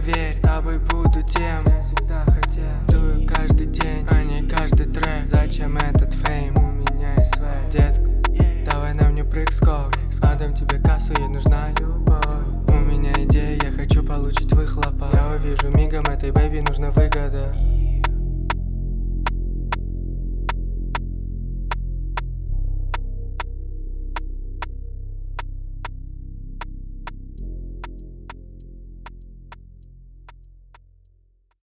поверь, с тобой буду тем, я всегда хотел. Дую каждый день, а не каждый трек. Зачем этот фейм? У меня есть свой. Детка, давай на мне прыг-скок. Отдам тебе кассу, ей нужна любовь. У меня идея, я хочу получить выхлопа. Я увижу мигом, этой бэби нужна выгода.